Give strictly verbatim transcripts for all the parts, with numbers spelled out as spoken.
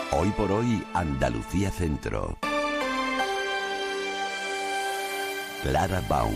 Hoy por hoy, Andalucía Centro. Clara Baum.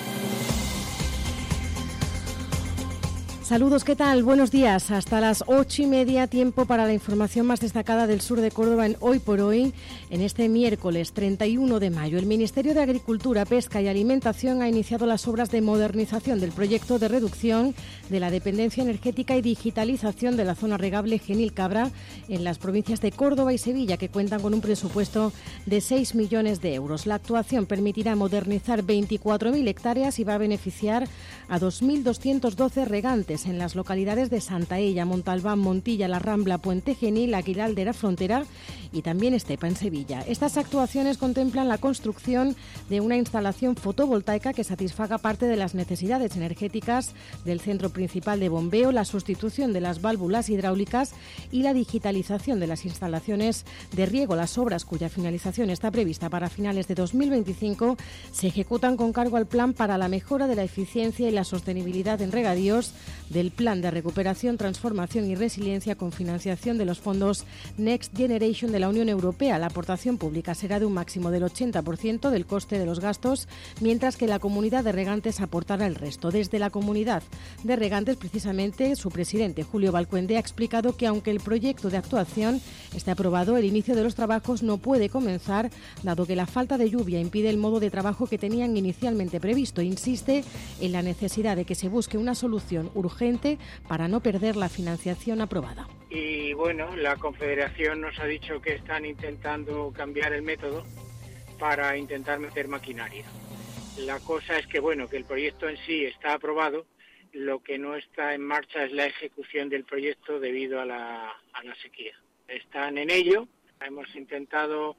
Saludos, ¿qué tal? Buenos días. Hasta las ocho y media, tiempo para la información más destacada del sur de Córdoba en Hoy por Hoy. En este miércoles treinta y uno de mayo, el Ministerio de Agricultura, Pesca y Alimentación ha iniciado las obras de modernización del proyecto de reducción de la dependencia energética y digitalización de la zona regable Genil Cabra en las provincias de Córdoba y Sevilla, que cuentan con un presupuesto de seis millones de euros. La actuación permitirá modernizar veinticuatro mil hectáreas y va a beneficiar a dos mil doscientos doce regantes en las localidades de Santaella, Montalbán, Montilla, La Rambla, Puente Genil, Aguilar de la Frontera y también Estepa en Sevilla. Estas actuaciones contemplan la construcción de una instalación fotovoltaica que satisfaga parte de las necesidades energéticas del centro principal de bombeo, la sustitución de las válvulas hidráulicas y la digitalización de las instalaciones de riego. Las obras, cuya finalización está prevista para finales de dos mil veinticinco, se ejecutan con cargo al plan para la mejora de la eficiencia y la sostenibilidad en regadíos del Plan de Recuperación, Transformación y Resiliencia con financiación de los fondos Next Generation de la Unión Europea. La aportación pública será de un máximo del ochenta por ciento del coste de los gastos, mientras que la comunidad de regantes aportará el resto. Desde la comunidad de regantes, precisamente, su presidente, Julio Balcuende, ha explicado que aunque el proyecto de actuación esté aprobado, el inicio de los trabajos no puede comenzar, dado que la falta de lluvia impide el modo de trabajo que tenían inicialmente previsto. Insiste en la necesidad de que se busque una solución urgente para no perder la financiación aprobada. Y bueno, la Confederación nos ha dicho que están intentando cambiar el método para intentar meter maquinaria. La cosa es que bueno, que el proyecto en sí está aprobado, lo que no está en marcha es la ejecución del proyecto debido a la, a la sequía. Están en ello, hemos intentado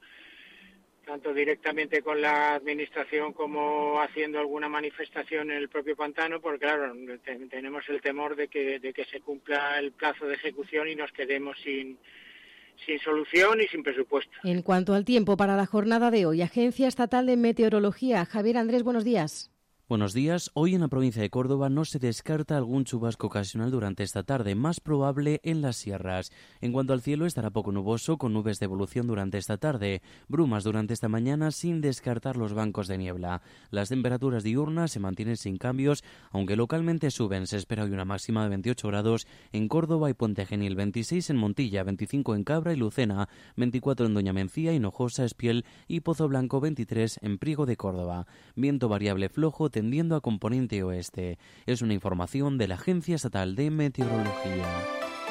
tanto directamente con la administración como haciendo alguna manifestación en el propio pantano, porque claro, te, tenemos el temor de que, de que se cumpla el plazo de ejecución y nos quedemos sin, sin solución y sin presupuesto. En cuanto al tiempo para la jornada de hoy, Agencia Estatal de Meteorología. Javier Andrés, buenos días. Buenos días. Hoy en la provincia de Córdoba no se descarta algún chubasco ocasional durante esta tarde, más probable en las sierras. En cuanto al cielo, estará poco nuboso, con nubes de evolución durante esta tarde, brumas durante esta mañana sin descartar los bancos de niebla. Las temperaturas diurnas se mantienen sin cambios, aunque localmente suben. Se espera hoy una máxima de veintiocho grados en Córdoba y Puente Genil, veintiséis en Montilla, veinticinco en Cabra y Lucena, veinticuatro en Doña Mencía, Hinojosa, Espiel y Pozo Blanco, veintitrés en Priego de Córdoba. Viento variable flojo tendiendo a componente oeste. Es una información de la Agencia Estatal de Meteorología.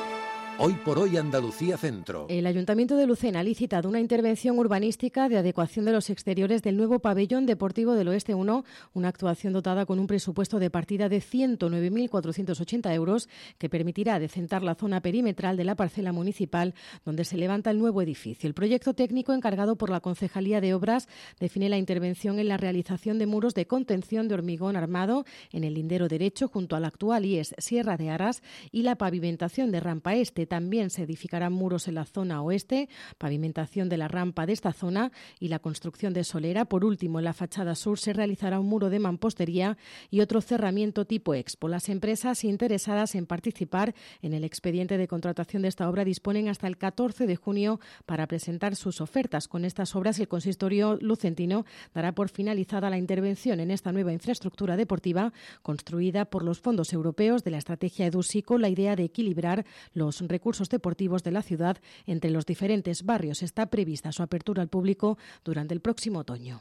Hoy por hoy, Andalucía Centro. El Ayuntamiento de Lucena ha licitado una intervención urbanística de adecuación de los exteriores del nuevo pabellón deportivo del Oeste uno, una actuación dotada con un presupuesto de partida de ciento nueve mil cuatrocientos ochenta euros que permitirá adecentar la zona perimetral de la parcela municipal donde se levanta el nuevo edificio. El proyecto técnico encargado por la Concejalía de Obras define la intervención en la realización de muros de contención de hormigón armado en el lindero derecho junto al actual I E S Sierra de Aras y la pavimentación de rampa este. También se edificarán muros en la zona oeste, pavimentación de la rampa de esta zona y la construcción de solera. Por último, en la fachada sur se realizará un muro de mampostería y otro cerramiento tipo Expo. Las empresas interesadas en participar en el expediente de contratación de esta obra disponen hasta el catorce de junio para presentar sus ofertas. Con estas obras, el consistorio lucentino dará por finalizada la intervención en esta nueva infraestructura deportiva construida por los fondos europeos de la estrategia EduSI con la idea de equilibrar los recursos deportivos de la ciudad entre los diferentes barrios. Está prevista su apertura al público durante el próximo otoño.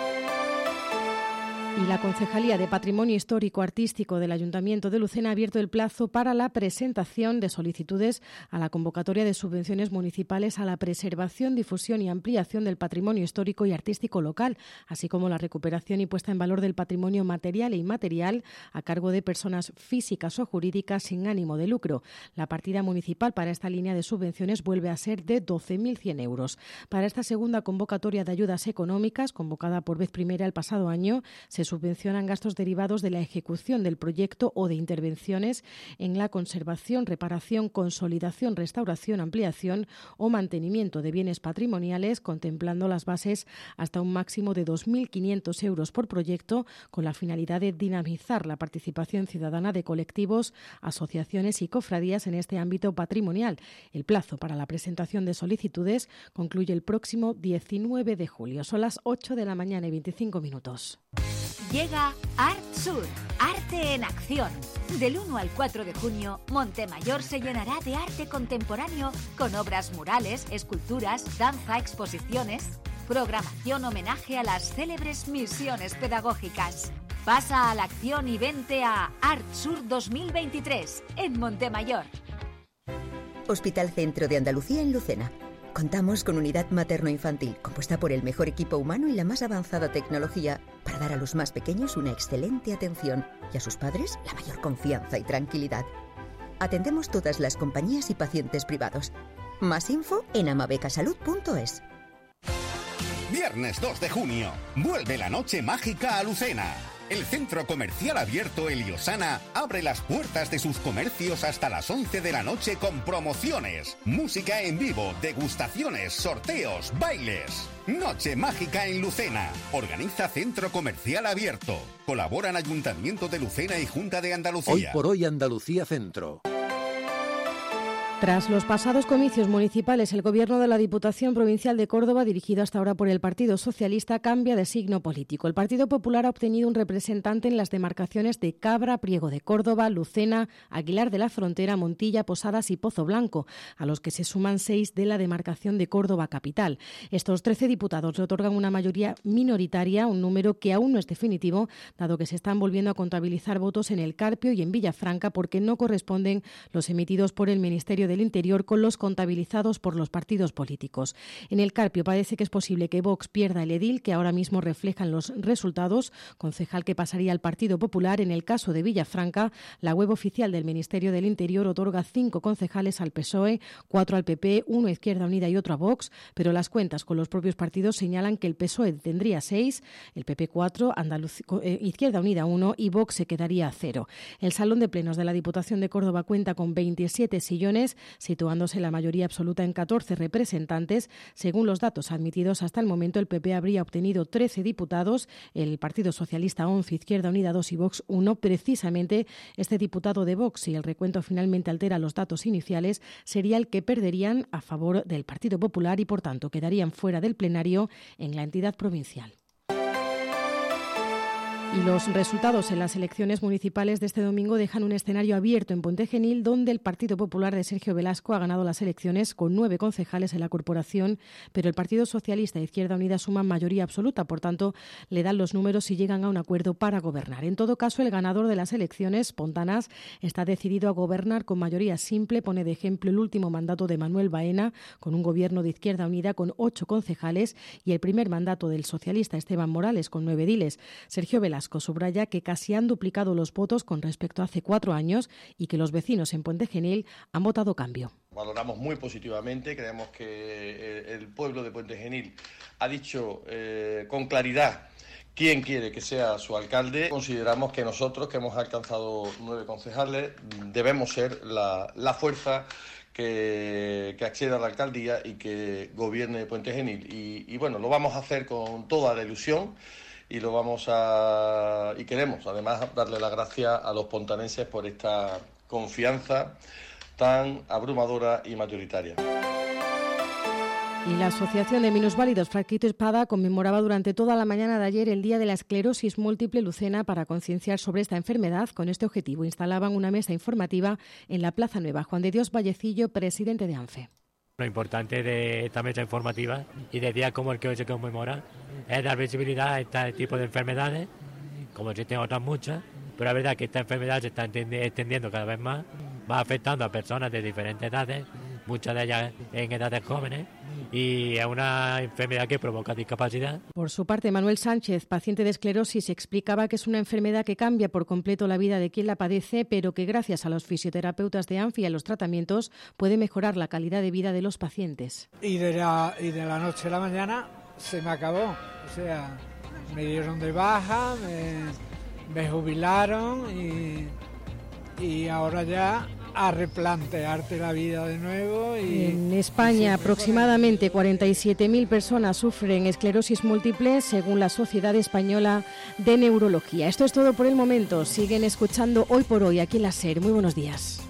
Y la Concejalía de Patrimonio Histórico Artístico del Ayuntamiento de Lucena ha abierto el plazo para la presentación de solicitudes a la convocatoria de subvenciones municipales a la preservación, difusión y ampliación del patrimonio histórico y artístico local, así como la recuperación y puesta en valor del patrimonio material e inmaterial a cargo de personas físicas o jurídicas sin ánimo de lucro. La partida municipal para esta línea de subvenciones vuelve a ser de doce mil cien euros. Para esta segunda convocatoria de ayudas económicas, convocada por vez primera el pasado año, se subvencionan gastos derivados de la ejecución del proyecto o de intervenciones en la conservación, reparación, consolidación, restauración, ampliación o mantenimiento de bienes patrimoniales, contemplando las bases hasta un máximo de dos mil quinientos euros por proyecto, con la finalidad de dinamizar la participación ciudadana de colectivos, asociaciones y cofradías en este ámbito patrimonial. El plazo para la presentación de solicitudes concluye el próximo diecinueve de julio. Son las ocho de la mañana y veinticinco minutos. Llega ArtSur, Arte en Acción. Del uno al cuatro de junio, Montemayor se llenará de arte contemporáneo con obras murales, esculturas, danza, exposiciones, programación homenaje a las célebres misiones pedagógicas. Pasa a la acción y vente a ArtSur dos mil veintitrés en Montemayor. Hospital Centro de Andalucía en Lucena. Contamos con unidad materno-infantil, compuesta por el mejor equipo humano y la más avanzada tecnología para dar a los más pequeños una excelente atención y a sus padres la mayor confianza y tranquilidad. Atendemos todas las compañías y pacientes privados. Más info en amabecasalud punto es. Viernes dos de junio, vuelve la noche mágica a Lucena. El centro comercial abierto Eliosana abre las puertas de sus comercios hasta las once de la noche con promociones, música en vivo, degustaciones, sorteos, bailes. Noche mágica en Lucena. Organiza Centro Comercial Abierto. Colaboran Ayuntamiento de Lucena y Junta de Andalucía. Hoy por hoy Andalucía Centro. Tras los pasados comicios municipales, el Gobierno de la Diputación Provincial de Córdoba, dirigido hasta ahora por el Partido Socialista, cambia de signo político. El Partido Popular ha obtenido un representante en las demarcaciones de Cabra, Priego de Córdoba, Lucena, Aguilar de la Frontera, Montilla, Posadas y Pozo Blanco, a los que se suman seis de la demarcación de Córdoba capital. Estos trece diputados le otorgan una mayoría minoritaria, un número que aún no es definitivo, dado que se están volviendo a contabilizar votos en el Carpio y en Villafranca porque no corresponden los emitidos por el Ministerio del Interior con los contabilizados por los partidos políticos. En el Carpio parece que es posible que Vox pierda el edil que ahora mismo reflejan los resultados, concejal que pasaría al Partido Popular. En el caso de Villafranca, la web oficial del Ministerio del Interior otorga cinco concejales al P S O E, cuatro al P P, uno a Izquierda Unida y otro a Vox, pero las cuentas con los propios partidos señalan que el P S O E tendría seis, el P P cuatro, Andaluz, eh, Izquierda Unida uno y Vox se quedaría a cero. El Salón de Plenos de la Diputación de Córdoba cuenta con veintisiete sillones, situándose la mayoría absoluta en catorce representantes. Según los datos admitidos hasta el momento, el P P habría obtenido trece diputados, el Partido Socialista once, Izquierda Unida dos y Vox uno. Precisamente este diputado de Vox, si el recuento finalmente altera los datos iniciales, sería el que perderían a favor del Partido Popular y, por tanto, quedarían fuera del plenario en la entidad provincial. Y los resultados en las elecciones municipales de este domingo dejan un escenario abierto en Puente Genil, donde el Partido Popular de Sergio Velasco ha ganado las elecciones con nueve concejales en la corporación, pero el Partido Socialista e Izquierda Unida suman mayoría absoluta, por tanto, le dan los números y llegan a un acuerdo para gobernar. En todo caso, el ganador de las elecciones, Pontanas, está decidido a gobernar con mayoría simple. Pone de ejemplo el último mandato de Manuel Baena, con un gobierno de Izquierda Unida con ocho concejales, y el primer mandato del socialista Esteban Morales, con nueve ediles. Sergio Velasco subraya que casi han duplicado los votos con respecto a hace cuatro años y que los vecinos en Puente Genil han votado cambio. Valoramos muy positivamente, creemos que el pueblo de Puente Genil ha dicho eh, con claridad quién quiere que sea su alcalde. Consideramos que nosotros, que hemos alcanzado nueve concejales, debemos ser la, la fuerza que, que acceda a la alcaldía y que gobierne Puente Genil. Y, y bueno, lo vamos a hacer con toda la ilusión. Y lo vamos a y queremos además darle las gracias a los pontanenses por esta confianza tan abrumadora y mayoritaria. Y la Asociación de Minusválidos Franquito Espada conmemoraba durante toda la mañana de ayer el Día de la Esclerosis Múltiple Lucena para concienciar sobre esta enfermedad. Con este objetivo instalaban una mesa informativa en la Plaza Nueva. Juan de Dios Vallecillo, presidente de ANFE. Lo importante de esta mesa informativa y de días como el que hoy se conmemora es dar visibilidad a este tipo de enfermedades, como existen otras muchas, pero la verdad es que esta enfermedad se está extendiendo cada vez más, va afectando a personas de diferentes edades, muchas de ellas en edades jóvenes, y es una enfermedad que provoca discapacidad. Por su parte, Manuel Sánchez, paciente de esclerosis, explicaba que es una enfermedad que cambia por completo la vida de quien la padece, pero que gracias a los fisioterapeutas de ANFE y a los tratamientos puede mejorar la calidad de vida de los pacientes. Y de la, y de la noche a la mañana se me acabó, o sea, me dieron de baja, me, me jubilaron y, y ahora ya a replantearte la vida de nuevo. Y, en España aproximadamente cuarenta y siete mil personas sufren esclerosis múltiple según la Sociedad Española de Neurología. Esto es todo por el momento. Siguen escuchando Hoy por Hoy aquí en la SER. Muy buenos días.